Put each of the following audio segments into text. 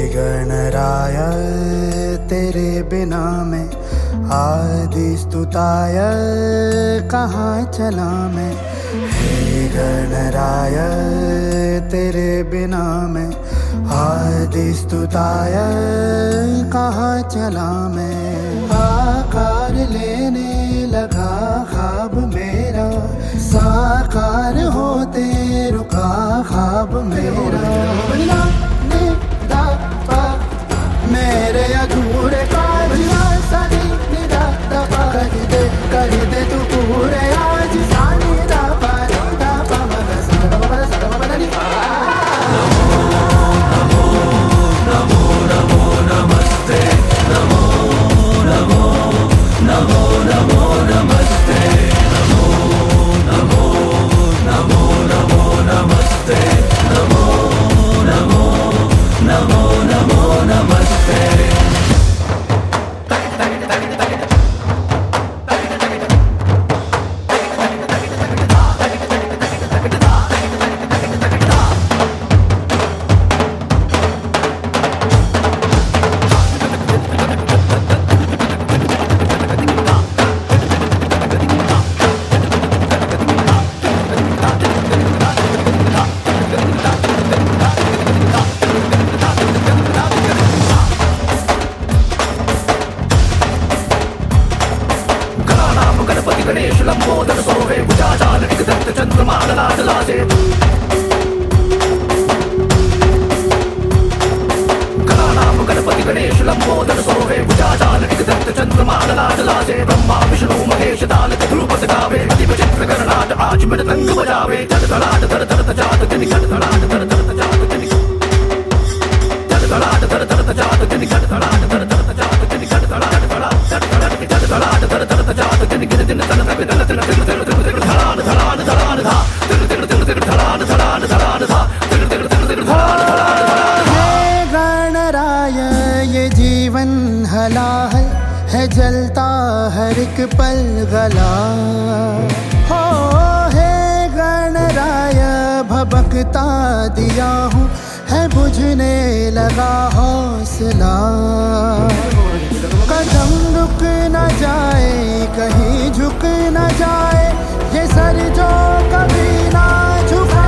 गणराय तेरे बिना मैं आदि स्तुताय कहाँ चला मैं। हे गणराय तेरे बिना मैं आदि स्तुताय कहाँ चला मैं। आकार लेने लगा ख्वाब मेरा, साकार होते रुका ख्वाब मेरा। मेरे अधूरे काज सानी निदा दफा कर दे तू पूरे आज। सानी दा पा दा पा मगा सा सा दा नी। नमो नमो नमो नमस्ते, नमो नमो नमो नमो नमस्ते, नमो नमो नमो नमो नमस्ते, नमो नमो नमो नमो नमस्ते। गणेश लंबोदर सोहे भुजाचाल दत्त चंद्रमा लासे। गणानाम गणपति गणेश लंबोदर सोहे भुजाचाल दत्त चंद्रमा लासे। ब्रह्मा विष्णु महेश ताल ध्रुपद गावे, अति विचित्र गणनाट आज मृदंग बजावे। धड़ धड़ाट धड़ धड़ जात जनि धड़ धड़ाट धड़ धड़ जात जनि धड़ धड़ाट धड़ धड़ जात जनि धड़ धड़ाट धड़ धड़ जात जनि धड़ धड़ाट धड़ धड़ाट धड़ धड़ जात जनि गिर दिन तन तक दल तन तिल तिल तिल तिल धड़ान धड़ान धड़ान धा तिल तिल तिल तिल धड़ान धड़ान धड़ान धा तिल तिल तिल तिल धड़ान धड़ान धड़ान। हे गणराय ये जीवन हलाहल है, जलता हर एक पल गला हो। हे गणराय भबकता दिया हूँ है, बुझने लगा हौसला। कदम रुक न जाए कहीं झुक न जाए, ये सर जो कभी ना झुका।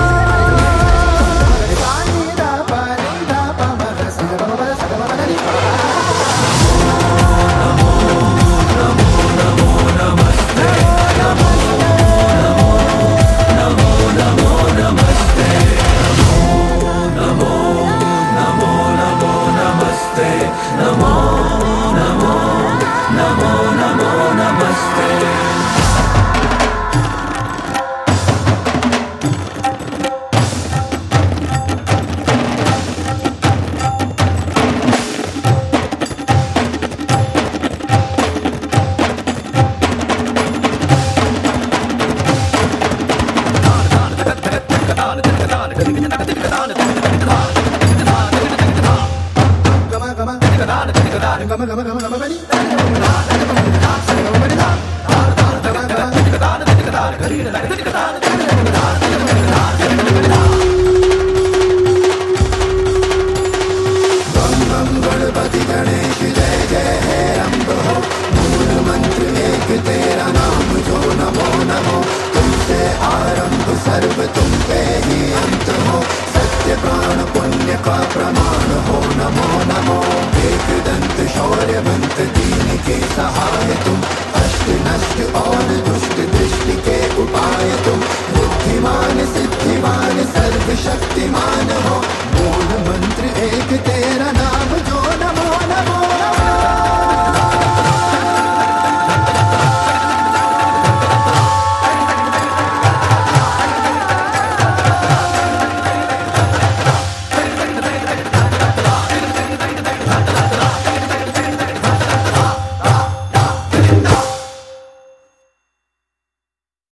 गणपति गणेश जय जय है अम्ब हो, मूल मंत्र एक तेरा नाम जो नमो नमो। तुमसे आरंभ सर्व तुम पे ही अंत हो, सत्य प्राण पुण्य का प्रमाण हो नमो नमो। एक दंत शौर्यवंत दीन के सहाय तुम, अष्ट नष्ट और दुष्ट दृष्टि के उपाय तुम। बुद्धिमान सिद्धिमान सर्वशक्तिमान हो,